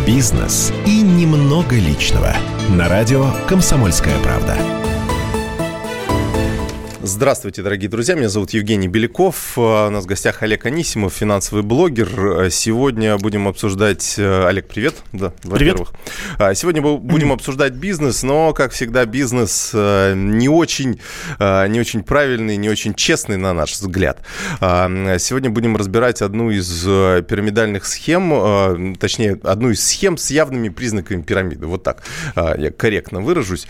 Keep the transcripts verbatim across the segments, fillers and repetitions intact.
бизнес и немного личного. На радио «Комсомольская правда». Здравствуйте, дорогие друзья, меня зовут Евгений Беляков, у нас в гостях Олег Анисимов, финансовый блогер. Сегодня будем обсуждать... Олег, привет. Да, во-первых. Привет. Сегодня будем обсуждать бизнес, но, как всегда, бизнес не очень, не очень правильный, не очень честный, на наш взгляд. Сегодня будем разбирать одну из пирамидальных схем, точнее, одну из схем с явными признаками пирамиды. Вот так я корректно выражусь.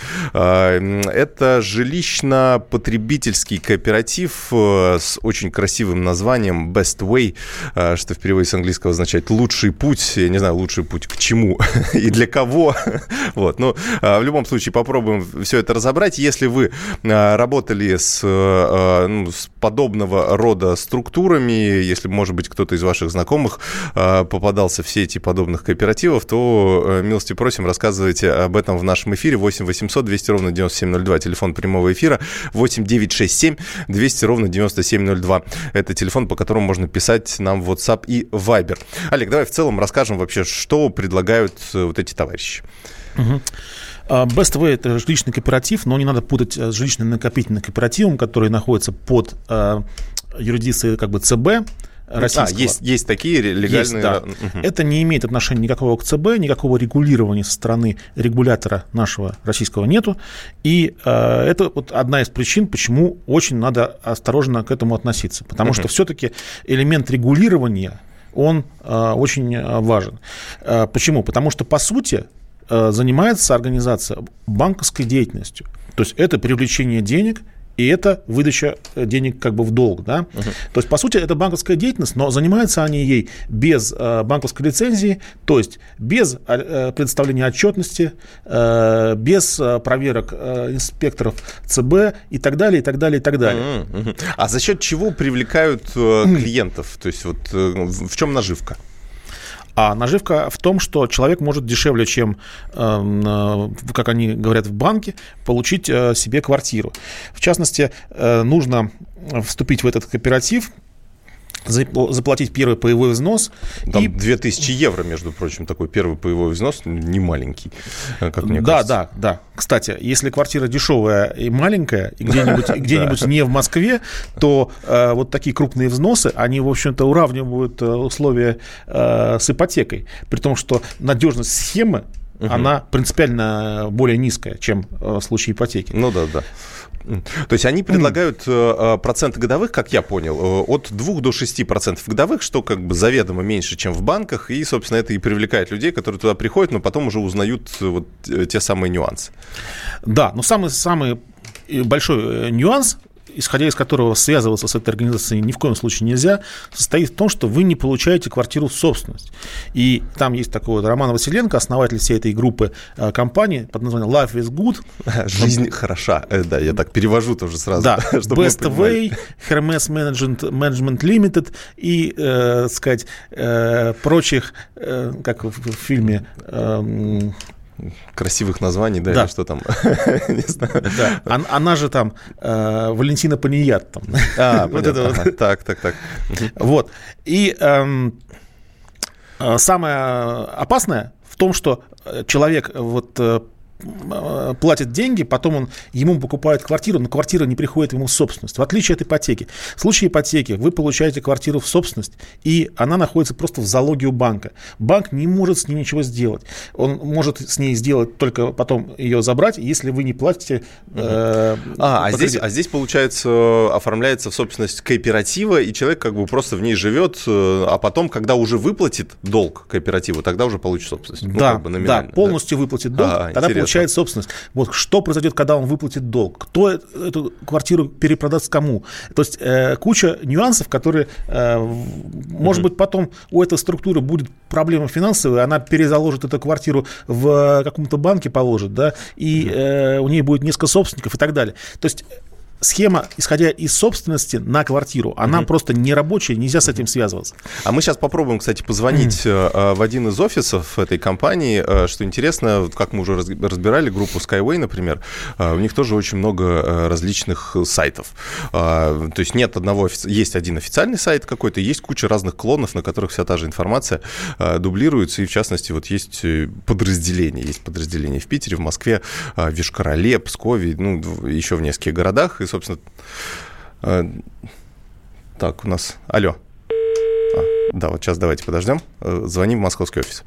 Это жилищно-потребительский кооператив с очень красивым названием Best Way, что в переводе с английского означает «лучший путь». Я не знаю, лучший путь к чему и для кого. Вот. Но в любом случае попробуем все это разобрать. Если вы работали с, ну, с подобного рода структурами, если, может быть, кто-то из ваших знакомых попадался в сети подобных кооперативов, то милости просим, рассказывайте об этом в нашем эфире. восемь восемьсот двести ровно девяносто семь ноль два, телефон прямого эфира. восемь девятьсот шестьдесят семь двести ровно девяносто семь ноль два. Это телефон, по которому можно писать нам в WhatsApp и Viber. Олег, давай в целом расскажем вообще, что предлагают вот эти товарищи. Угу. Best Way – это жилищный кооператив, но не надо путать с жилищно-накопительным кооперативом, который находится под э, юрисдикцией как бы ЦБ. Российского. А, есть, есть такие легальные... Есть, да. Угу. Это не имеет отношения никакого к ЦБ, никакого регулирования со стороны регулятора нашего российского нету. И э, это вот одна из причин, почему очень надо осторожно к этому относиться. Потому угу. что все-таки элемент регулирования, он э, очень важен. Э, почему? Потому что, по сути, э, занимается организация банковской деятельностью. То есть это привлечение денег, и это выдача денег как бы в долг. Да? Uh-huh. То есть, по сути, это банковская деятельность, но занимаются они ей без э, банковской лицензии, то есть без э, предоставления отчетности, э, без э, проверок э, инспекторов ЦБ и так далее, и так далее, и так далее. Uh-huh. Uh-huh. А за счет чего привлекают э, клиентов? То есть, вот э, в чем наживка? А наживка в том, что человек может дешевле, чем, как они говорят в банке, получить себе квартиру. В частности, нужно вступить в этот кооператив, заплатить первый паевой взнос. Там и... две тысячи евро, между прочим, такой первый паевой взнос, не маленький, как мне да, кажется. Да, да, да. Кстати, если квартира дешевая и маленькая, и где-нибудь, где-нибудь не в Москве, то э, вот такие крупные взносы, они, в общем-то, уравнивают условия э, с ипотекой. При том, что надежность схемы, угу. она принципиально более низкая, чем в случае ипотеки. Ну да, да. То есть они предлагают mm. проценты годовых, как я понял, от двух до шести процентов годовых, что как бы заведомо меньше, чем в банках, и, собственно, это и привлекает людей, которые туда приходят, но потом уже узнают вот те самые нюансы. Да, но самый, самый большой нюанс, исходя из которого связываться с этой организацией ни в коем случае нельзя, состоит в том, что вы не получаете квартиру в собственность. И там есть такой вот Роман Василенко, основатель всей этой группы э, компаний под названием Life is Good. Жизнь Он... хороша. Э, да, я так перевожу тоже сразу. Да, Best Way, Hermes Management, Management Limited и, э, сказать, э, прочих, э, как в, в фильме... Э, красивых названий, да, да. или что там, не знаю. Да. Она, она же там э, Валентина Паният. Там. А, вот это ага. вот. Так, так, так. Вот. И э, э, самое опасное в том, что человек вот э, платит деньги, потом он, ему покупают квартиру, но квартира не приходит ему в собственность. В отличие от ипотеки. В случае ипотеки вы получаете квартиру в собственность, и она находится просто в залоге у банка. Банк не может с ней ничего сделать. Он может с ней сделать только потом ее забрать, если вы не платите. Э, а, а, здесь, а здесь, получается, оформляется в собственность кооператива, и человек как бы просто в ней живет, а потом, когда уже выплатит долг кооперативу, тогда уже получит собственность. Да, ну, как бы да, полностью да? выплатит долг, а, тогда получает собственность. Вот что произойдет, когда он выплатит долг? Кто эту квартиру перепродаст кому? То есть э, куча нюансов, которые, э, может mm-hmm. быть, потом у этой структуры будет проблема финансовая, она перезаложит эту квартиру в каком-то банке, положит, да, и э, у нее будет несколько собственников и так далее. То есть схема, исходя из собственности на квартиру, она mm-hmm. просто не рабочая, нельзя с этим связываться. А мы сейчас попробуем, кстати, позвонить mm-hmm. в один из офисов этой компании. Что интересно, как мы уже разбирали, группу Skyway, например, у них тоже очень много различных сайтов. То есть нет одного, есть один официальный сайт какой-то, есть куча разных клонов, на которых вся та же информация дублируется, и в частности вот есть подразделения, есть подразделения в Питере, в Москве, в Йошкар-Оле, Пскове, ну, еще в нескольких городах, и, собственно, так, у нас, алло, а, да, вот сейчас давайте подождем, звоним в московский офис.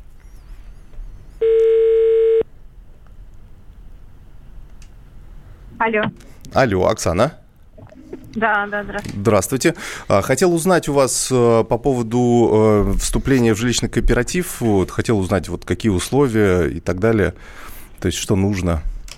Алло. Алло, Оксана. Да, да, здравствуйте. Здравствуйте. Хотел узнать у вас по поводу вступления в жилищный кооператив. Вот, хотел узнать, вот, какие условия и так далее. То есть, что нужно.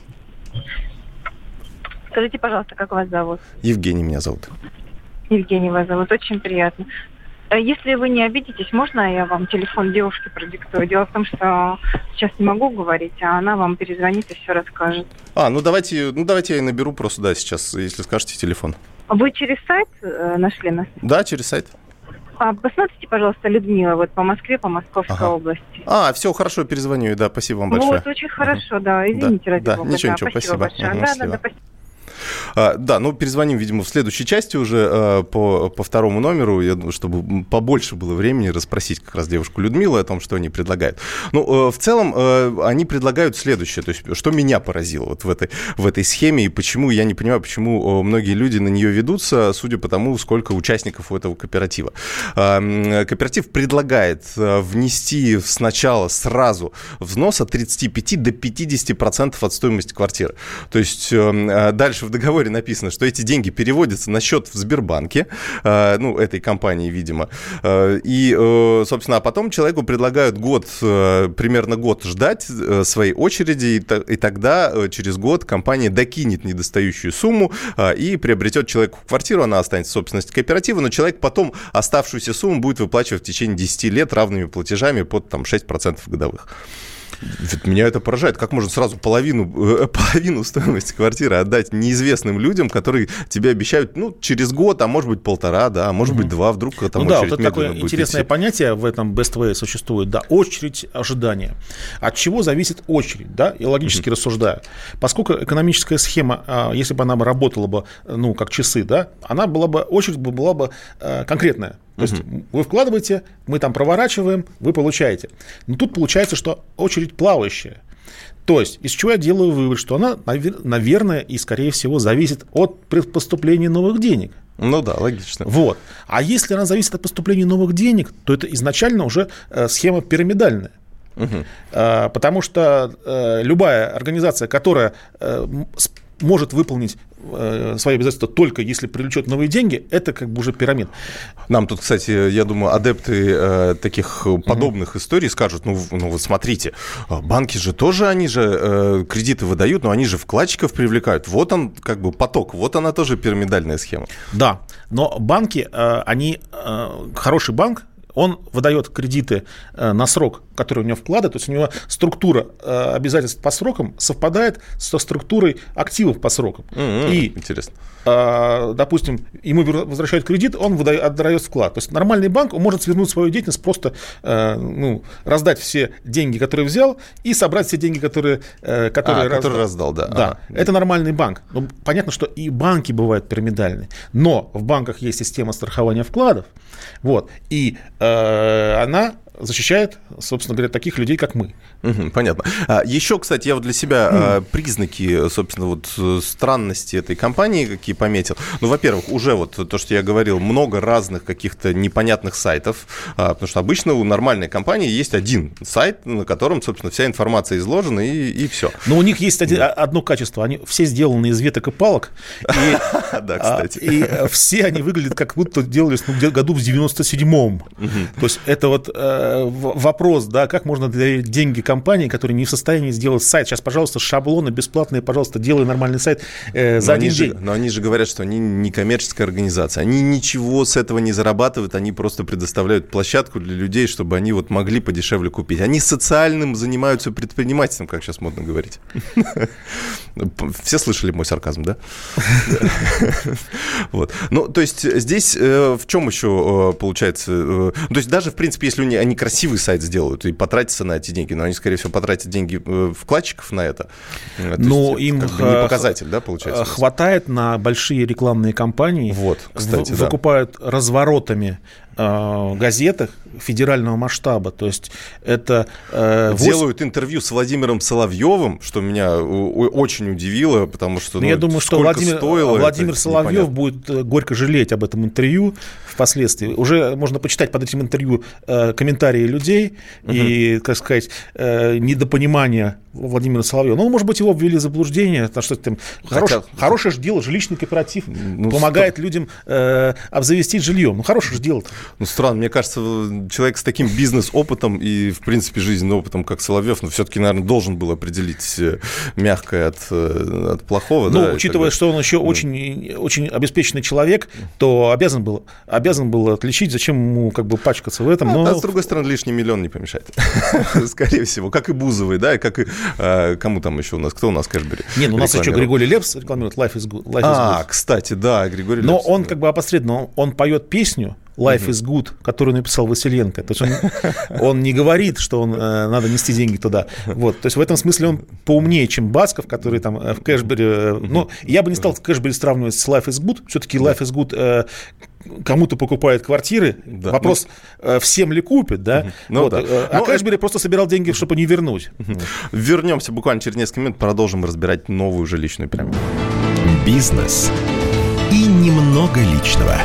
Скажите, пожалуйста, как вас зовут? Евгений меня зовут. Евгений вас зовут. Очень приятно. Если вы не обидитесь, можно я вам телефон девушки продиктую? Дело в том, что сейчас не могу говорить, а она вам перезвонит и все расскажет. А, ну давайте, ну давайте я и наберу просто, да, сейчас, если скажете телефон. Вы через сайт э, нашли нас? Да, через сайт. А, посмотрите, пожалуйста, Людмила, вот по Москве, по Московской ага. области. А, все, хорошо, перезвоню, да, спасибо вам большое. Вот, очень хорошо, угу. да, извините, да, ради да, бога. ничего, да, ничего, спасибо, спасибо. большое. Угу, да, спасибо. да, да, спасибо. А, да, ну, перезвоним, видимо, в следующей части уже а, по, по второму номеру, я думаю, чтобы побольше было времени расспросить как раз девушку Людмилу о том, что они предлагают. Ну, в целом, они предлагают следующее, то есть, что меня поразило вот в этой, в этой схеме, и почему, я не понимаю, почему многие люди на нее ведутся, судя по тому, сколько участников у этого кооператива. Кооператив предлагает внести сначала сразу взнос от тридцати пяти до пятидесяти процентов от стоимости квартиры. То есть, дальше в договоре написано, что эти деньги переводятся на счет в Сбербанке, ну, этой компании, видимо, и, собственно, а потом человеку предлагают год, примерно год ждать своей очереди, и тогда через год компания докинет недостающую сумму и приобретет человеку квартиру, она останется в собственности кооператива, но человек потом оставшуюся сумму будет выплачивать в течение десяти лет равными платежами под там, шесть процентов годовых. Меня это поражает. Как можно сразу половину, половину стоимости квартиры отдать неизвестным людям, которые тебе обещают, ну, через год, а может быть, полтора, да, а может быть, два, вдруг там ну, да, очередь вот медленно такое будет интересное идти. понятие в этом Best Way существует, да, очередь ожидания. От чего зависит очередь, да, я логически mm-hmm. рассуждаю. Поскольку экономическая схема, если бы она работала бы, ну, как часы, да, она была бы, очередь была бы конкретная. То есть uh-huh. вы вкладываете, мы там проворачиваем, вы получаете. Но тут получается, что очередь плавающая. То есть, из чего я делаю вывод, что она, наверное, и, скорее всего, зависит от поступления новых денег. Ну да, логично. Вот. А если она зависит от поступления новых денег, то это изначально уже схема пирамидальная. Uh-huh. Потому что любая организация, которая может выполнить свои обязательства только если привлечет новые деньги, это как бы уже пирамид. Нам тут, кстати, я думаю, адепты э, таких подобных uh-huh. историй скажут, ну, ну вот смотрите, банки же тоже, они же э, кредиты выдают, но они же вкладчиков привлекают. Вот он как бы поток, вот она тоже пирамидальная схема. Да, но банки, э, они, э, хороший банк, он выдает кредиты на срок, который у него вклада, то есть у него структура обязательств по срокам совпадает со структурой активов по срокам. Mm-hmm. И, интересно. Допустим, ему возвращают кредит, он выдает, отдает вклад. То есть нормальный банк, он может свернуть свою деятельность, просто ну, раздать все деньги, которые взял, и собрать все деньги, которые, которые, а, раздал. которые раздал. Да, да. Ага. Это нормальный банк. Ну, понятно, что и банки бывают пирамидальные, но в банках есть система страхования вкладов, вот, и э, она защищает, собственно говоря, таких людей, как мы. Угу, понятно. А, еще, кстати, я вот для себя mm. признаки, собственно, вот странности этой компании какие пометил. Ну, во-первых, уже вот то, что я говорил, много разных каких-то непонятных сайтов, а, потому что обычно у нормальной компании есть один сайт, на котором, собственно, вся информация изложена, и, и все. Но у них есть один, одно качество. Они все сделаны из веток и палок. Да, кстати. И все они выглядят, как будто делались году в девяносто седьмом. То есть это вот вопрос, да, как можно доверить деньги компании, которые не в состоянии сделать сайт. Сейчас, пожалуйста, шаблоны бесплатные, пожалуйста, делай нормальный сайт э, за но один они день. Же, но они же говорят, что они не коммерческая организация. Они ничего с этого не зарабатывают, они просто предоставляют площадку для людей, чтобы они вот могли подешевле купить. Они социальным занимаются предпринимательством, как сейчас модно говорить. Все слышали мой сарказм, да? Вот. Ну, то есть здесь в чем еще получается? То есть даже, в принципе, если они красивый сайт сделают и потратятся на эти деньги, но они, скорее всего, потратят деньги вкладчиков на это. Ну, им как бы не показатель, да, получается? Хватает на большие рекламные кампании. Вот, кстати, в, да. Выкупают разворотами э, газетах федерального масштаба. То есть это... Э, Делают восемь... интервью с Владимиром Соловьевым, что меня очень удивило, потому что... Ну, я думаю, что Владимир, стоило, Владимир Соловьев будет горько жалеть об этом интервью впоследствии. Уже можно почитать под этим интервью э, комментарии людей угу. и, так сказать, э, недопонимание Владимира Соловьева. Ну, может быть, его ввели в заблуждение, потому что там хорош, Хотя... хорошее же дело, жилищный кооператив ну, помогает стра... людям э, обзавестись жильем. Ну, хорошее же дело. Ну, странно, мне кажется, человек с таким бизнес-опытом и, в принципе, жизненным опытом, как Соловьев, ну, все-таки, наверное, должен был определить мягкое от, от плохого. Ну, да, учитывая, что он еще да. очень, очень обеспеченный человек, то обязан был, обязан был отличить, зачем ему как бы пачкаться в этом. Но... А, а с другой стороны, лишний миллион не помешает. Скорее всего, как и Бузовой, да, и как и кому там еще у нас, кто у нас Кэшбери? Нет, ну у нас еще Григорий Лепс рекламирует Life is Good. А, кстати, да, Григорий Лепс. Но он как бы опосредованно, он поет песню Life is Good, которую написал Василенко. То есть он, он не говорит, что он, э, надо нести деньги туда. Вот. То есть в этом смысле он поумнее, чем Басков, который там в Кэшбери... Э, ну, я бы не стал Кэшбери сравнивать с Life is Good. Все-таки Life is Good... Э, кому-то покупает квартиры, да. Вопрос, ну, всем ли купят, да? Ну, вот. Да. А ну, Кэшбери это... просто собирал деньги, чтобы не вернуть. Вернемся буквально через несколько минут, продолжим разбирать новую жилищную пирамиду. Бизнес и немного личного.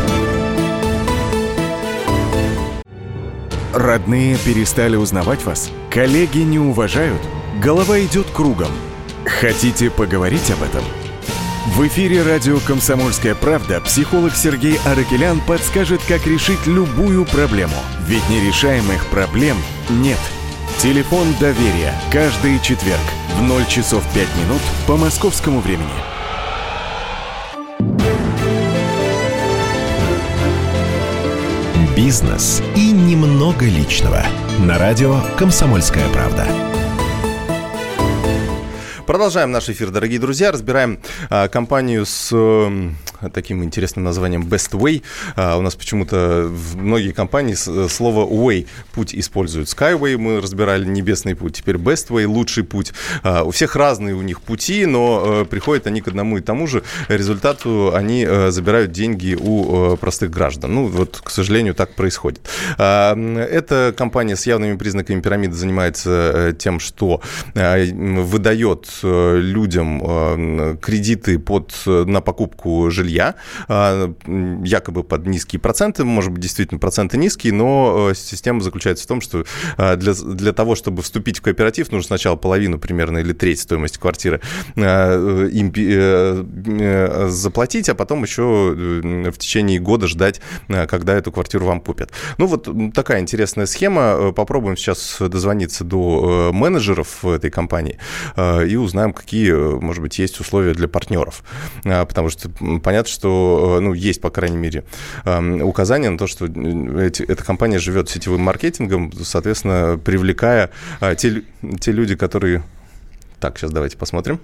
Родные перестали узнавать вас? Коллеги не уважают? Голова идет кругом. Хотите поговорить об этом? В эфире радио «Комсомольская правда» психолог Сергей Аракелян подскажет, как решить любую проблему. Ведь нерешаемых проблем нет. Телефон доверия. Каждый четверг в ноль часов пять минут по московскому времени. Бизнес и немного личного. На радио «Комсомольская правда». Продолжаем наш эфир, дорогие друзья. Разбираем а, компанию с а, таким интересным названием Best Way. А, у нас почему-то в многие компании слово Way, путь используют. Skyway мы разбирали, небесный путь. Теперь Best Way, лучший путь. А, у всех разные у них пути, но а, приходят они к одному и тому же результату. Они а, забирают деньги у а, простых граждан. Ну, вот, к сожалению, так происходит. А, эта компания с явными признаками пирамиды занимается а, тем, что а, выдает людям кредиты под, на покупку жилья, якобы под низкие проценты, может быть, действительно проценты низкие, но система заключается в том, что для, для того, чтобы вступить в кооператив, нужно сначала половину примерно или треть стоимости квартиры им заплатить, а потом еще в течение года ждать, когда эту квартиру вам купят. Ну, вот такая интересная схема. Попробуем сейчас дозвониться до менеджеров этой компании и узнаем, какие, может быть, есть условия для партнеров. Потому что понятно, что, ну, есть, по крайней мере, указание на то, что эти, эта компания живет сетевым маркетингом, соответственно, привлекая те, те люди, которые... Так, сейчас давайте посмотрим.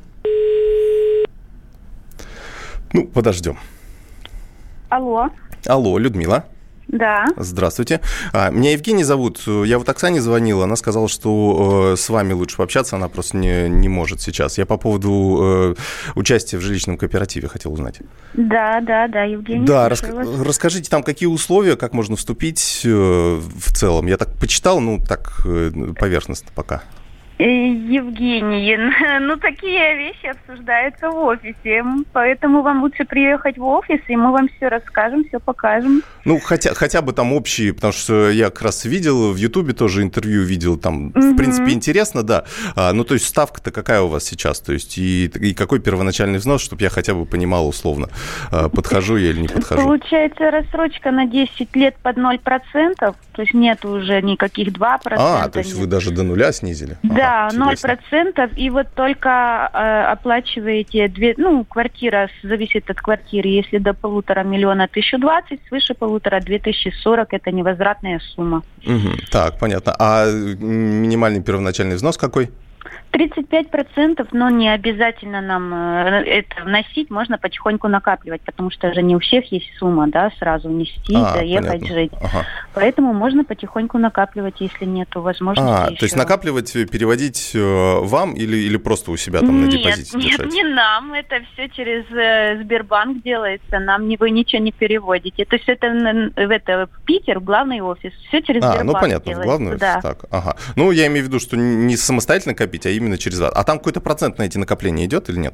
Ну, подождем. Алло. Алло, Людмила. Да. Здравствуйте. Меня Евгений зовут. Я вот Оксане звонила. Она сказала, что с вами лучше пообщаться. Она просто не, не может сейчас. Я по поводу участия в жилищном кооперативе хотел узнать. Да, да, да, Евгений. Да, рас... расскажите, там какие условия, как можно вступить в целом. Я так почитал, ну, так поверхностно пока. Евгений, ну такие вещи обсуждаются в офисе, поэтому вам лучше приехать в офис, и мы вам все расскажем, все покажем. Ну, хотя, хотя бы там общие, потому что я как раз видел, в Ютубе тоже интервью видел, там, Мгм. в принципе, интересно, да. А, ну, то есть ставка-то какая у вас сейчас? То есть и, и какой первоначальный взнос, чтобы я хотя бы понимал условно, а, подхожу я или не подхожу? Получается рассрочка на десять лет под ноль процентов, то есть нет уже никаких два процента. А, то есть вы даже до нуля снизили? Да, Ага, ноль интересно. процентов, и вот только э, оплачиваете две, ну, квартира зависит от квартиры, если до полутора миллиона тысячу двадцать, свыше полутора две тысячи сорок, это невозвратная сумма. Мгм. Так, понятно. А минимальный первоначальный взнос какой? тридцать пять процентов, но не обязательно нам э, это вносить, можно потихоньку накапливать, потому что же не у всех есть сумма, да, сразу внести, А, доехать, понятно. жить. Ага. Поэтому можно потихоньку накапливать, если нету возможности. А, еще. то есть накапливать, переводить э, вам или, или просто у себя там на Нет, депозите нет, держать? не нам. Это все через э, Сбербанк делается. Нам не, вы ничего не переводите. То есть это н- в, это в Питер, в главный офис. Все через А, Сбербанк ну понятно, в делается. главный офис. Да. Так, ага. Ну, я имею в виду, что не самостоятельно копить, а именно через вас. А там какой-то процент на эти накопления идет или нет?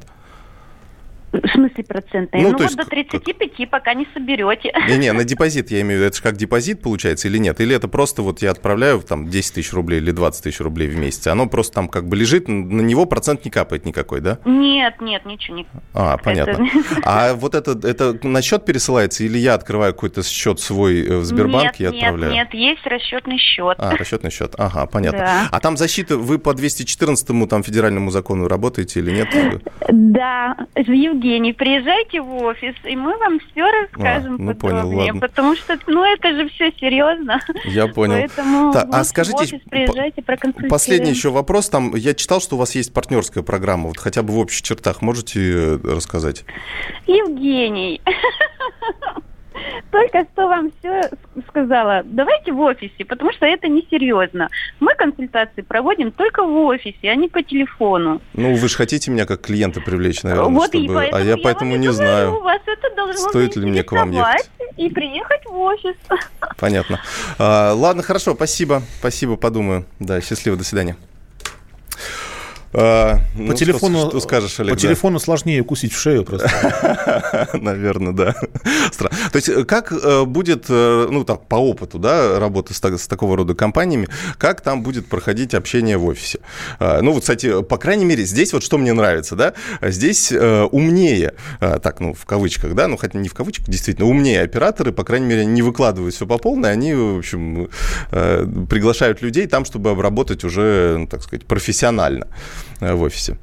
В смысле процентные? Ну, Ну, то вот есть до как- тридцати пяти пока не соберете. Не-не, на депозит я имею в виду, это же как депозит получается или нет? Или это просто вот я отправляю там десять тысяч рублей или двадцать тысяч рублей в месяц, оно просто там как бы лежит, на него процент не капает никакой, да? Нет, нет, ничего не. А, понятно. А вот это, это на счет пересылается или я открываю какой-то счет свой э, в Сбербанке нет, и отправляю? Нет, нет, есть расчетный счет. А, расчетный счет. Ага, понятно. Да. А там защита, вы по двести четырнадцатому там федеральному закону работаете или нет? Да, Евгений, приезжайте в офис, и мы вам все расскажем А, ну, понял, подробнее, ладно. потому что, ну, это же все серьезно. Я понял. Поэтому Так, а лучше скажите, в офис приезжайте, проконсультируем. Последний еще вопрос. Там я читал, что у вас есть партнерская программа. Вот хотя бы в общих чертах можете э, рассказать? Евгений, только что вам все сказала. Давайте в офисе, потому что это несерьезно. Мы консультации проводим только в офисе, а не по телефону. Ну, вы же хотите меня как клиента привлечь, наверное, Вот и чтобы... поэтому А я поэтому вам и не говорю, знаю. У вас это должно Стоит ли мне к вам заинтересовать и приехать в офис. Понятно. А, ладно, хорошо, спасибо. Спасибо, подумаю. Да, счастливо, до свидания. А, По ну, телефону, что, что скажешь, Олег? по да? телефону сложнее укусить в шею просто. Наверное, да. Странно. То есть как э, будет, э, ну, так, по опыту, да, работы с, так- с такого рода компаниями, как там будет проходить общение в офисе? А, ну, вот, кстати, по крайней мере, здесь вот что мне нравится, да, здесь э, умнее, э, так, ну, в кавычках, да, ну, хотя не в кавычках, действительно, умнее операторы, по крайней мере, не выкладывают все по полной, они, в общем, э, приглашают людей там, чтобы обработать уже, ну, так сказать, профессионально э, в офисе.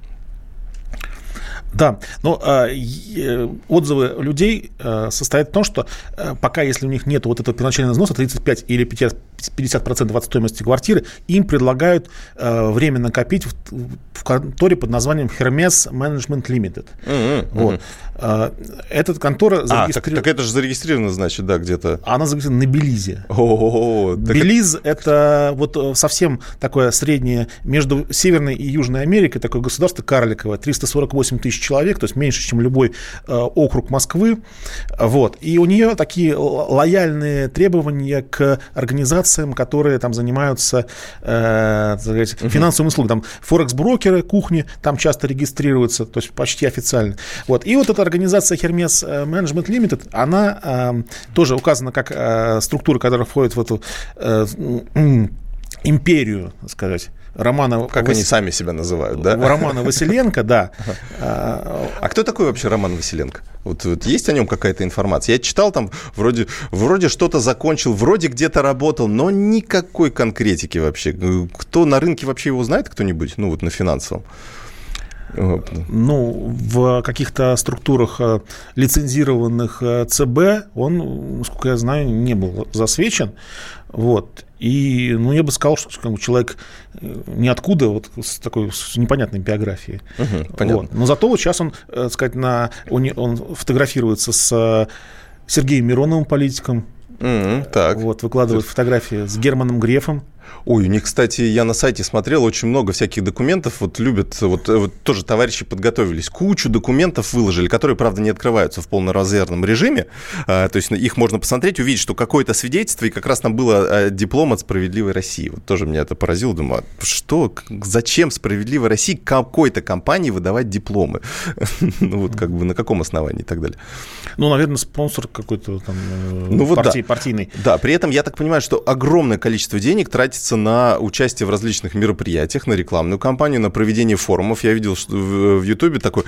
Да, но э, э, отзывы людей э, состоят в том, что э, пока, если у них нет вот этого первоначального взноса, тридцать пять или пятьдесят процентов от стоимости квартиры, им предлагают э, временно копить в, в конторе под названием Hermes Management Limited. Mm-hmm. Вот. Э, эта контора А, зарегистрирована... так, так это же зарегистрировано, значит, да, где-то. Она зарегистрирована на Белизе. О-о-о, так Белиз – это вот совсем такое среднее между Северной и Южной Америкой, такое государство карликовое, триста сорок восемь тысяч человек, то есть меньше, чем любой э, округ Москвы. Вот. И у нее такие лояльные требования к организациям, которые там занимаются э, так сказать, uh-huh. финансовыми услугами. Там форекс-брокеры, кухни там часто регистрируются, то есть почти официально. Вот. И вот эта организация Hermes Management Limited, она э, тоже указана как э, структура, которая входит в эту э, империю, так сказать, Романа... Как Вас... они сами себя называют, да? Романа Василенко, да. А кто такой вообще Роман Василенко? Вот, вот есть о нем какая-то информация? Я читал там, вроде, вроде что-то закончил, вроде где-то работал, но никакой конкретики вообще. Кто на рынке вообще его знает, кто-нибудь? Ну, вот на финансовом. Ну, в каких-то структурах лицензированных ЦБ он, насколько я знаю, не был засвечен. Вот. И, ну, я бы сказал, что как бы, человек ниоткуда, вот с такой с непонятной биографией. Угу, понятно. Вот. Но зато вот сейчас он, так сказать, на, он, он фотографируется с Сергеем Мироновым, политиком. Mm-hmm, так. Вот, выкладывает фотографии с Германом Грефом. Ой, у них, кстати, я на сайте смотрел, очень много всяких документов, вот любят, вот, вот тоже товарищи подготовились, кучу документов выложили, которые, правда, не открываются в полноразмерном режиме, а, то есть их можно посмотреть, увидеть, что какое-то свидетельство, и как раз там было а, диплом от «Справедливой России». Вот тоже меня это поразило, думаю, а что, зачем «Справедливой России» какой-то компании выдавать дипломы? Ну вот как бы на каком основании и так далее. Ну, наверное, спонсор какой-то там ну, вот партии, да. партийный. Да, при этом я так понимаю, что огромное количество денег тратится на участие в различных мероприятиях, на рекламную кампанию, на проведение форумов. Я видел что в Ютубе такой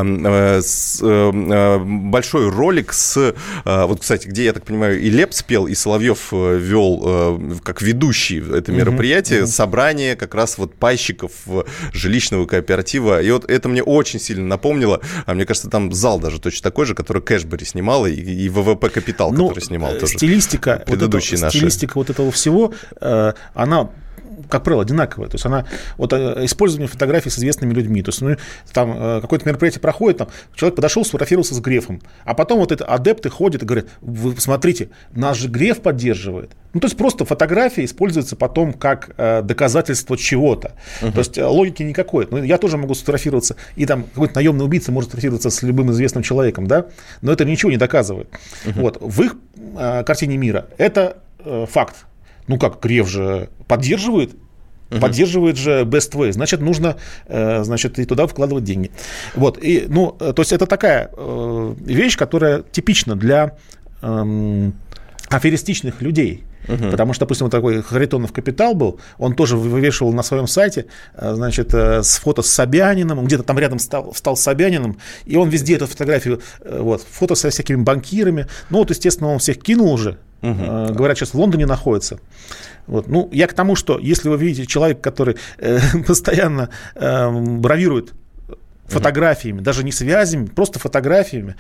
э, с, э, большой ролик с... Э, вот, кстати, где, я так понимаю, и Леп спел, и Соловьев вел э, как ведущий это мероприятие, mm-hmm. собрание как раз вот пайщиков жилищного кооператива. И вот это мне очень сильно напомнило. А мне кажется, там зал даже точно такой же, который Кэшбери снимал, и, и ВВП Капитал, ну, который снимал тоже. Стилистика, вот это, стилистика вот этого всего, э, она... как правило, одинаковая. То есть она вот использование фотографий с известными людьми. То есть ну, там какое-то мероприятие проходит, там человек подошел, сфотографировался с Грефом, а потом вот это адепты ходят и говорят: вы смотрите, нас же Греф поддерживает. Ну, то есть просто фотография используется потом как э, доказательство чего-то. Uh-huh. То есть логики никакой. Ну, я тоже могу сфотографироваться, и там какой-то наемный убийца может сфотографироваться с любым известным человеком, да, но это ничего не доказывает. Uh-huh. Вот. В их э, картине мира это э, факт. Ну как, Греф же поддерживает, uh-huh. поддерживает же Best Way, значит, нужно, э, значит, и туда вкладывать деньги. Вот, и, ну, то есть это такая э, вещь, которая типична для э, аферистичных людей. Uh-huh. Потому что, допустим, вот такой Харитонов «Капитал» был, он тоже вывешивал на своем сайте, значит, с фото с Собяниным, он где-то там рядом стал, встал с Собяниным, и он везде эту фотографию, вот, фото со всякими банкирами, ну вот, естественно, он всех кинул уже, uh-huh. говорят, сейчас в Лондоне находится. Вот. Ну, я к тому, что если вы видите человека, который э, постоянно э, бравирует фотографиями, uh-huh. даже не связями, просто фотографиями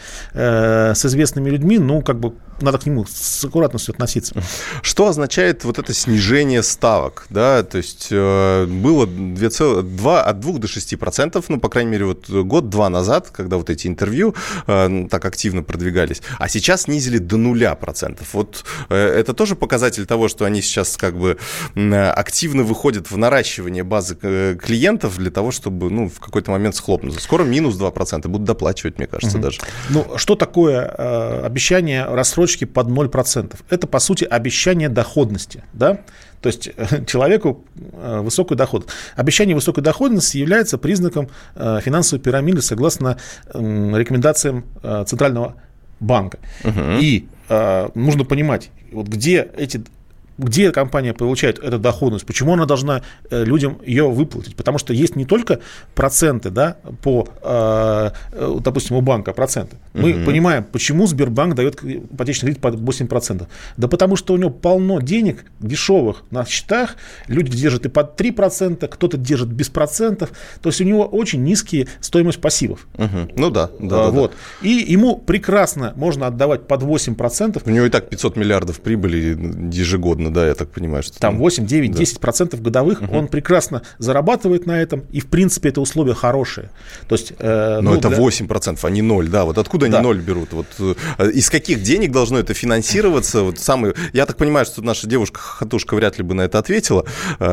э, с известными людьми, ну, как бы надо к нему с аккуратностью относиться. Что означает вот это снижение ставок? Да? То есть э, было два целых два, от двух до шести процентов, ну, по крайней мере, вот год-два назад, когда вот эти интервью э, так активно продвигались, а сейчас снизили до нуля процентов. Вот э, это тоже показатель того, что они сейчас как бы э, активно выходят в наращивание базы э, клиентов для того, чтобы, ну, в какой-то момент схлопнуться. Скоро минус два процента будут доплачивать, мне кажется, угу. даже. Ну, что такое э, обещание рассрочки под ноль процентов? Это, по сути, обещание доходности, да? То есть э, человеку э, высокую доходность. Обещание высокой доходности является признаком э, финансовой пирамиды согласно э, рекомендациям э, Центрального банка. Угу. И э, нужно понимать, вот где эти... Где компания получает эту доходность, почему она должна людям ее выплатить? Потому что есть не только проценты, да, по, допустим, у банка проценты. Мы uh-huh. понимаем, почему Сбербанк дает ипотечный кредит под восемь процентов. Да потому что у него полно денег дешевых на счетах, люди держат и под три процента, кто-то держит без процентов. То есть у него очень низкие стоимость пассивов. Uh-huh. Ну да, да, вот. да. И ему прекрасно можно отдавать под восемь процентов. У него и так пятьсот миллиардов прибыли ежегодно. Да, я так понимаю, что там восемь, девять, десять процентов годовых, угу. он прекрасно зарабатывает на этом, и в принципе это условия хорошие. То есть, э, но ну, это для... восемь процентов, а не ноль, да. Вот откуда да. они ноль берут? Вот из каких денег должно это финансироваться? Вот самый... Я так понимаю, что наша девушка-хохотушка вряд ли бы на это ответила,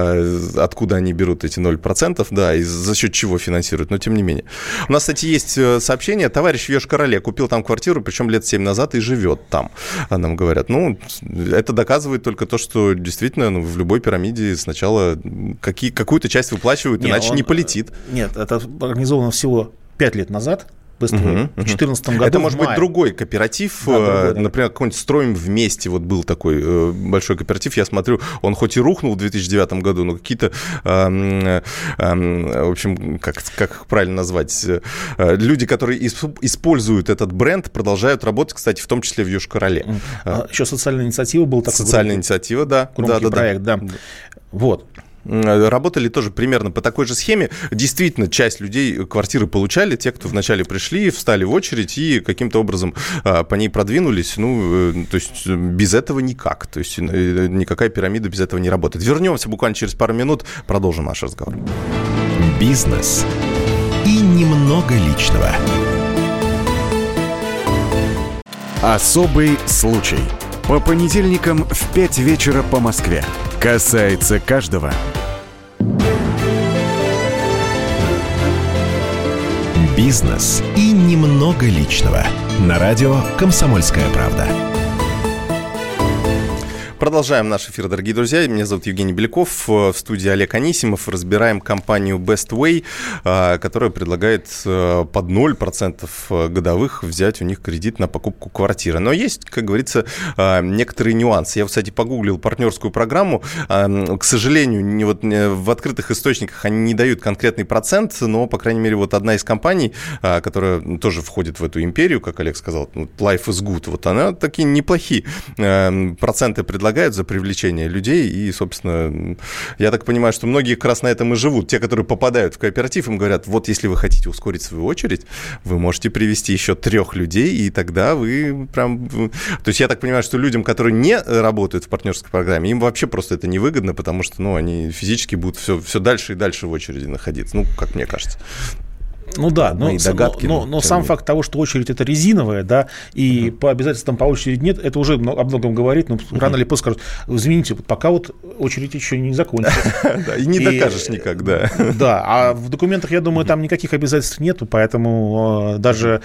откуда они берут эти ноль процентов, да, и за счет чего финансируют, но тем не менее. У нас, кстати, есть сообщение: товарищ в Йошкар-Оле купил там квартиру, причем лет семь назад, и живет там. А нам говорят, ну, это доказывает только то, что действительно, ну, в любой пирамиде сначала какие, какую-то часть выплачивают, нет, иначе он, не полетит. Нет, это организовано всего пять лет назад. Быстро. Uh-huh, uh-huh. В две тысячи четырнадцатом году. Это может быть другой кооператив, да, другой, да. Например, какой-нибудь «Строим вместе», вот был такой э, большой кооператив, я смотрю, он хоть и рухнул в две тысячи девятом году, но какие-то, э, э, в общем, как, как правильно назвать, э, люди, которые исп- используют этот бренд, продолжают работать, кстати, в том числе в Йошкар-Оле. Uh-huh. А, еще социальная инициатива был такой. Социальная громкий, инициатива, да. Громкий да, проект, да. да. Вот. Работали тоже примерно по такой же схеме. Действительно, часть людей квартиры получали, те, кто вначале пришли, встали в очередь и каким-то образом по ней продвинулись. Ну, то есть без этого никак. То есть никакая пирамида без этого не работает. Вернемся буквально через пару минут, продолжим наш разговор. Бизнес и немного личного. Особый случай. По понедельникам в пять вечера по Москве. Касается каждого. Бизнес и немного личного. На радио «Комсомольская правда». Продолжаем наш эфир, дорогие друзья. Меня зовут Евгений Беляков. В студии Олег Анисимов. Разбираем компанию Best Way, которая предлагает под ноль процентов годовых взять у них кредит на покупку квартиры. Но есть, как говорится, некоторые нюансы. Я, кстати, погуглил партнерскую программу. К сожалению, не вот в открытых источниках они не дают конкретный процент, но, по крайней мере, вот одна из компаний, которая тоже входит в эту империю, как Олег сказал, Life is Good, вот она такие неплохие проценты предлагает за привлечение людей, и, собственно, я так понимаю, что многие как раз на этом и живут. Те, которые попадают в кооператив, им говорят, вот если вы хотите ускорить свою очередь, вы можете привести еще трех людей, и тогда вы прям... То есть я так понимаю, что людям, которые не работают в партнерской программе, им вообще просто это невыгодно, потому что, ну, они физически будут все, все дальше и дальше в очереди находиться, ну, как мне кажется. Ну да, но, догадки, но, но, но сам факт того, что очередь это резиновая, да, и uh-huh. по обязательствам по очереди нет, это уже о многом говорит, но uh-huh. рано или поздно скажут, извините, пока вот очередь еще не закончится. И не докажешь никак, да. Да, а в документах, я думаю, там никаких обязательств нету, поэтому даже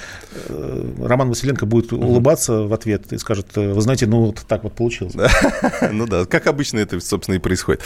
Роман Василенко будет улыбаться в ответ и скажет, вы знаете, ну вот так вот получилось. Ну да, как обычно это, собственно, и происходит.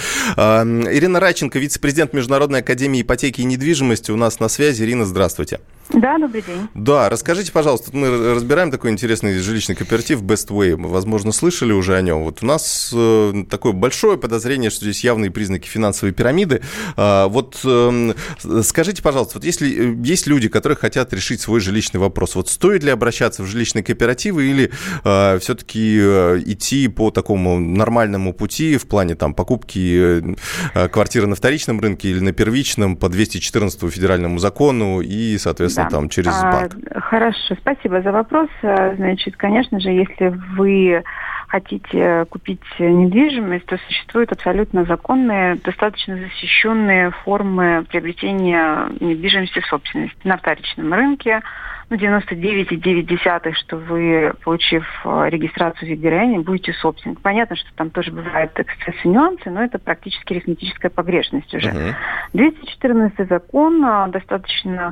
Ирина Радченко, вице-президент Международной академии ипотеки и недвижимости, у нас на связи. Ирина, здравствуйте. Да, добрый день. Да, расскажите, пожалуйста, мы разбираем такой интересный жилищный кооператив Best Way. Вы, возможно, слышали уже о нем. Вот у нас э, такое большое подозрение, что здесь явные признаки финансовой пирамиды. А, вот э, скажите, пожалуйста, вот если есть люди, которые хотят решить свой жилищный вопрос, вот стоит ли обращаться в жилищные кооперативы или э, все-таки э, идти по такому нормальному пути в плане там покупки э, квартиры на вторичном рынке или на первичном по двести четырнадцатому федеральному закону и, соответственно, да. там через банк? А, хорошо, спасибо за вопрос. Значит, конечно же, если вы хотите купить недвижимость, то существуют абсолютно законные, достаточно защищенные формы приобретения недвижимости в собственности на вторичном рынке. Ну, девяносто девять целых девять десятых, что вы, получив регистрацию в ЕГРН, будете собственником. Понятно, что там тоже бывают эксцессы, нюансы, но это практически арифметическая погрешность уже. Uh-huh. двести четырнадцатый закон достаточно...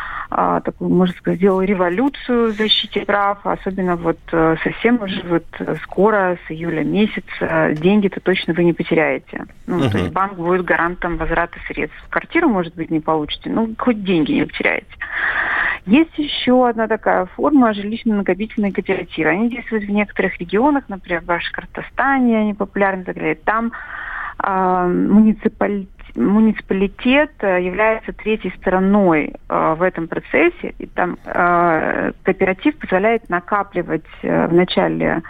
такую, можно сказать, сделал революцию в защите прав, особенно вот совсем уже вот скоро, с июля месяца, деньги-то точно вы не потеряете. Ну, uh-huh. то есть банк будет гарантом возврата средств. Квартиру, может быть, не получите, но хоть деньги не потеряете. Есть еще одна такая форма жилищно-накопительные кооперативы. Они действуют в некоторых регионах, например, в Башкортостане, они популярны и так далее. Там э, муниципалитет Муниципалитет является третьей стороной э, в этом процессе, и там э, кооператив позволяет накапливать э, в начале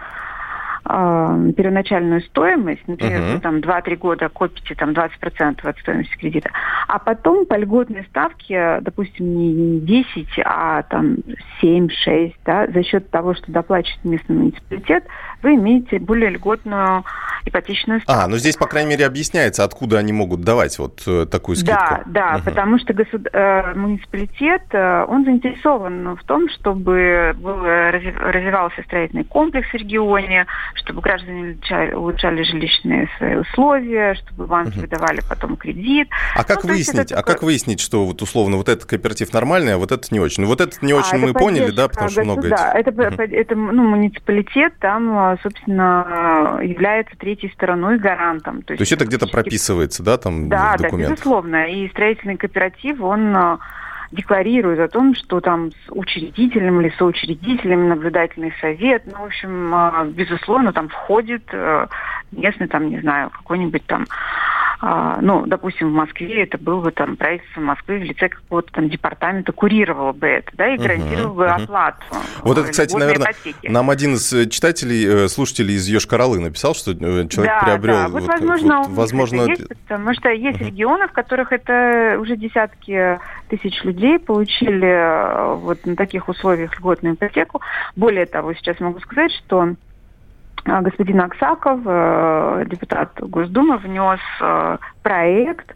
э, первоначальную стоимость, например, uh-huh. вы там два-три года копите там двадцать процентов от стоимости кредита, а потом по льготной ставке, допустим, не десять, а там семь-шесть, да, за счет того, что доплачивает местный муниципалитет, вы имеете более льготную ипотечную ставку. А, ну здесь, по крайней мере, объясняется, откуда они могут давать вот э, такую скидку. Да, да, угу. потому что государ... э, муниципалитет, э, он заинтересован в том, чтобы был, развивался строительный комплекс в регионе, чтобы граждане улучшали, улучшали жилищные свои условия, чтобы банки угу. выдавали потом кредит. А как ну, выяснить, а такое... как выяснить, что вот условно вот этот кооператив нормальный, а вот этот не очень? Ну вот этот не очень а, мы поняли, да, потому что много этих. Да, это, угу. это ну, муниципалитет, там, собственно, является третьей стороной гарантом. То есть, То есть это где-то прописывается, да, там да, в документах? Да, безусловно. И строительный кооператив, он декларирует о том, что там с учредителем или соучредителем наблюдательный совет, ну, в общем, безусловно, там входит местный, там, не знаю, какой-нибудь там, ну, допустим, в Москве это было бы там правительство Москвы в лице какого-то там департамента курировало бы это, да, и гарантировало uh-huh, бы uh-huh. оплату. Вот это, кстати, наверное, ипотеки. Нам один из читателей, слушателей из Йошкар-Олы написал, что человек да, приобрел... Да, вот, вот возможно, вот, возможно... есть, потому что есть uh-huh. регионы, в которых это уже десятки тысяч людей получили вот на таких условиях льготную ипотеку. Более того, сейчас могу сказать, что господин Аксаков, депутат Госдумы, внес проект,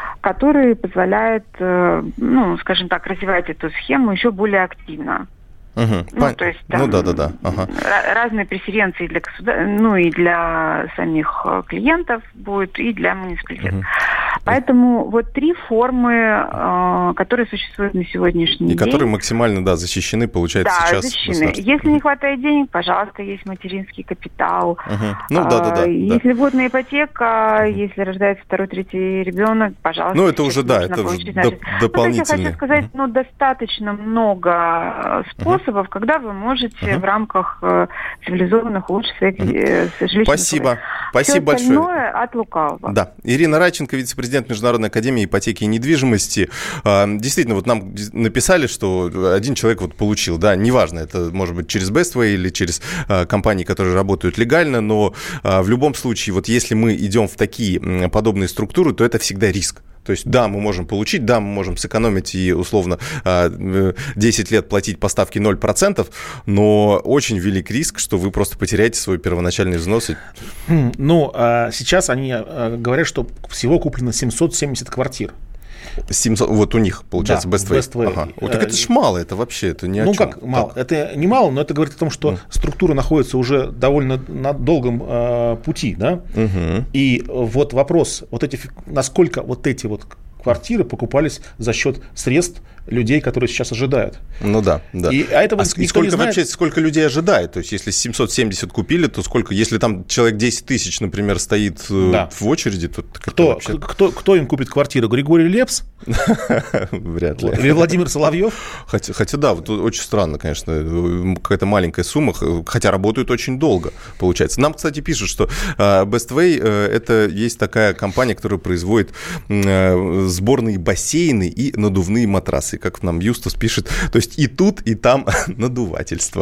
который позволяет, ну, скажем так, развивать эту схему еще более активно. Угу. Ну, Пон... то есть, там, ну да, да, да. Ага. разные преференции для государ... ну и для самих клиентов будет, и для муниципалитетов. Угу. Поэтому вот три формы, которые существуют на сегодняшний и день. И которые максимально, да, защищены, получается, да, сейчас. защищены. Если не хватает денег, пожалуйста, есть материнский капитал. Угу. Ну да, да, да. Если да. будет на ипотека, угу. если рождается второй, третий ребенок, пожалуйста. Ну это уже, да, это уже доп- дополнительно. Ну, я хочу сказать, ну, достаточно много способов, угу. когда вы можете угу. в рамках цивилизованных улучшить своих угу. жилищных Спасибо. условий. Спасибо большое. Все остальное от лукавого. Да. Ирина Радченко, вице-президент Международной академии ипотеки и недвижимости. Действительно, вот нам написали, что один человек вот получил, да, неважно, это может быть через Bestway или через компании, которые работают легально, но в любом случае, вот если мы идем в такие подобные структуры, то это всегда риск. То есть, да, мы можем получить, да, мы можем сэкономить и, условно, десять лет платить по ставке ноль процентов, но очень велик риск, что вы просто потеряете свой первоначальный взнос. Ну, сейчас они говорят, что всего куплено семьсот семьдесят квартир. семьсот, вот у них, получается, да, Bestway. Bestway. Ага. Вот, так это ж мало, это вообще, это ни о ну, чем. Ну как мало? Так. Это не мало, но это говорит о том, что mm. структура находится уже довольно на долгом э, пути, да? Mm-hmm. И вот вопрос, вот эти, насколько вот эти вот квартиры покупались за счет средств людей, которые сейчас ожидают. Ну да, да. И, а это а и сколько вообще, сколько людей ожидает? То есть, если семьсот семьдесят купили, то сколько, если там человек десять тысяч, например, стоит да. в очереди, то кто, вообще... кто, кто им купит квартиру? Григорий Лепс? Вряд ли. Или Владимир Соловьев? Хотя, хотя да, вот очень странно, конечно, какая-то маленькая сумма, хотя работают очень долго, получается. Нам, кстати, пишут, что Bestway – это есть такая компания, которая производит сборные бассейны и надувные матрасы, как нам Юстас пишет. То есть и тут, и там надувательство.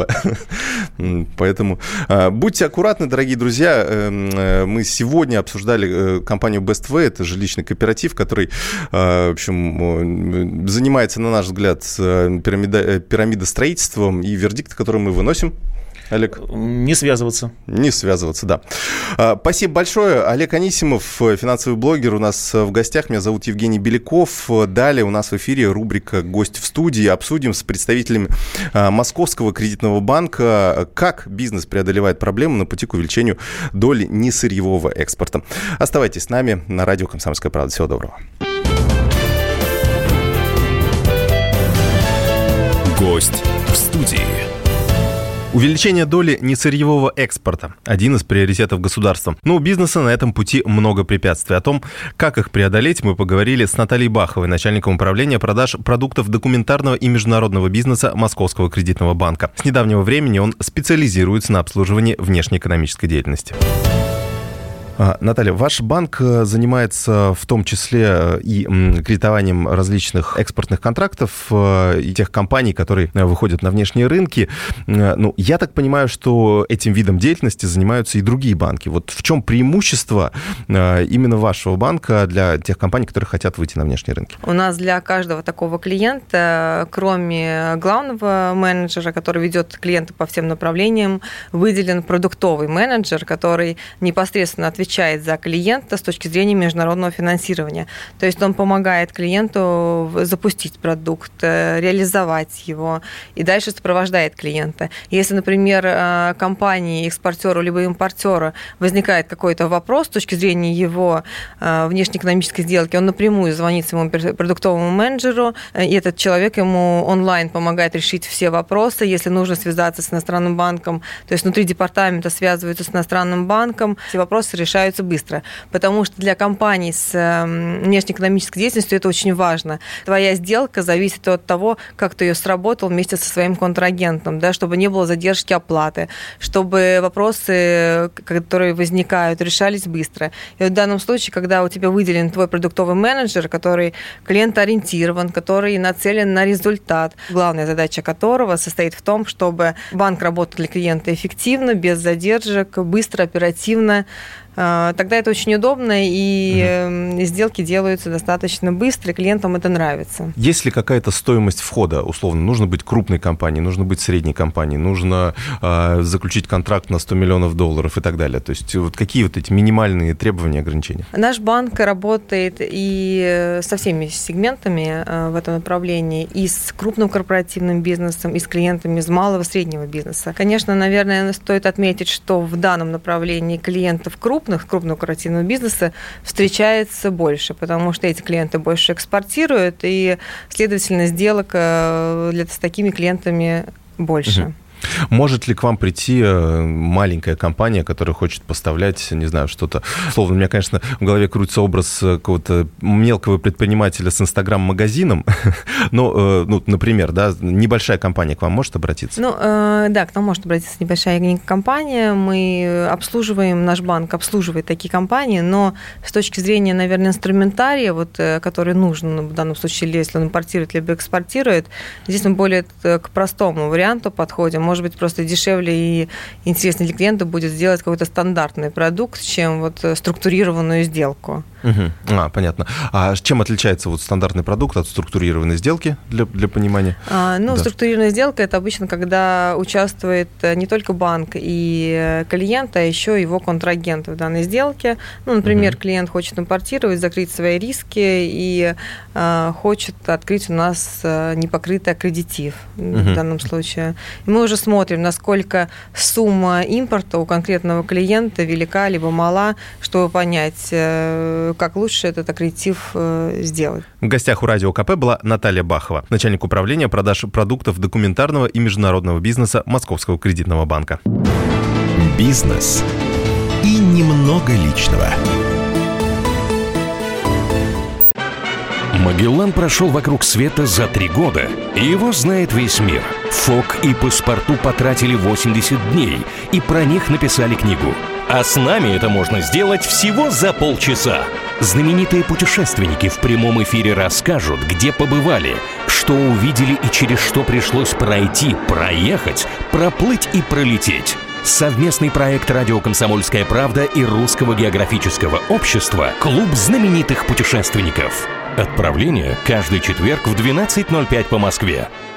Поэтому будьте аккуратны, дорогие друзья. Мы сегодня обсуждали компанию Bestway, это жилищный кооператив, который, в общем, занимается, на наш взгляд, пирамида, пирамидостроительством, и вердикт, который мы выносим, Олег? Не связываться. Не связываться, да. Спасибо большое. Олег Анисимов, финансовый блогер, у нас в гостях. Меня зовут Евгений Беляков. Далее у нас в эфире рубрика «Гость в студии». Обсудим с представителями Московского кредитного банка, как бизнес преодолевает проблемы на пути к увеличению доли несырьевого экспорта. Оставайтесь с нами на радио «Комсомольская правда». Всего доброго. Гость в студии. Увеличение доли несырьевого экспорта – один из приоритетов государства. Но у бизнеса на этом пути много препятствий. О том, как их преодолеть, мы поговорили с Натальей Баховой, начальником управления продаж продуктов документарного и международного бизнеса Московского кредитного банка. С недавнего времени он специализируется на обслуживании внешнеэкономической деятельности. Наталья, ваш банк занимается в том числе и кредитованием различных экспортных контрактов и тех компаний, которые выходят на внешние рынки. Ну, я так понимаю, что этим видом деятельности занимаются и другие банки. Вот в чем преимущество именно вашего банка для тех компаний, которые хотят выйти на внешние рынки? У нас для каждого такого клиента, кроме главного менеджера, который ведет клиента по всем направлениям, выделен продуктовый менеджер, который непосредственно отвечает отвечает за клиента с точки зрения международного финансирования. То есть он помогает клиенту запустить продукт, реализовать его и дальше сопровождает клиента. Если, например, компании, экспортеру либо импортеру возникает какой-то вопрос с точки зрения его внешнеэкономической сделки, он напрямую звонит своему продуктовому менеджеру, и этот человек ему онлайн помогает решить все вопросы. Если нужно связаться с иностранным банком, то есть внутри департамента связываются с иностранным банком, все вопросы решаются быстро, потому что для компаний с внешнеэкономической деятельностью это очень важно. Твоя сделка зависит от того, как ты ее сработал вместе со своим контрагентом, да, чтобы не было задержки оплаты, чтобы вопросы, которые возникают, решались быстро. И в данном случае, когда у тебя выделен твой продуктовый менеджер, который клиентоориентирован, который нацелен на результат, главная задача которого состоит в том, чтобы банк работал для клиента эффективно, без задержек, быстро, оперативно, тогда это очень удобно, и угу. сделки делаются достаточно быстро, и клиентам это нравится. Есть ли какая-то стоимость входа, условно? Нужно быть крупной компанией, нужно быть средней компанией, нужно э, заключить контракт на сто миллионов долларов и так далее. То есть вот какие вот эти минимальные требования, ограничения? Наш банк работает и со всеми сегментами в этом направлении, и с крупным корпоративным бизнесом, и с клиентами из малого и среднего бизнеса. Конечно, наверное, стоит отметить, что в данном направлении клиентов крупных, крупного корпоративного бизнеса встречается больше, потому что эти клиенты больше экспортируют, и, следовательно, сделок для, с такими клиентами больше. Угу. Может ли к вам прийти маленькая компания, которая хочет поставлять, не знаю, что-то... Словно, у меня, конечно, в голове крутится образ какого-то мелкого предпринимателя с Инстаграм-магазином. Ну, ну, например, да, небольшая компания к вам может обратиться? Ну, да, к нам может обратиться небольшая компания. Мы обслуживаем, наш банк обслуживает такие компании, но с точки зрения, наверное, инструментария, вот, который нужен в данном случае, если он импортирует либо экспортирует, здесь мы более к простому варианту подходим. Может быть, просто дешевле и интереснее для клиента будет сделать какой-то стандартный продукт, чем вот структурированную сделку. Угу. А, понятно. А чем отличается вот стандартный продукт от структурированной сделки, для, для понимания? А, ну, да. Структурированная сделка – это обычно, когда участвует не только банк и клиент, а еще его контрагент в данной сделке. Ну, например, угу. клиент хочет импортировать, закрыть свои риски и а, хочет открыть у нас непокрытый аккредитив угу. в данном случае. И мы уже смотрим, насколько сумма импорта у конкретного клиента велика либо мала, чтобы понять, как лучше этот аккредитив сделать. В гостях у Радио КП была Наталья Бахова, начальник управления продаж продуктов документарного и международного бизнеса Московского кредитного банка. Бизнес и немного личного. Магеллан прошел вокруг света за три года, и его знает весь мир. Фок и Паспорту потратили восемьдесят дней, и про них написали книгу. А с нами это можно сделать всего за полчаса. Знаменитые путешественники в прямом эфире расскажут, где побывали, что увидели и через что пришлось пройти, проехать, проплыть и пролететь. Совместный проект «Радио Комсомольская правда» и Русского географического общества «Клуб знаменитых путешественников». Отправление каждый четверг в двенадцать ноль пять по Москве.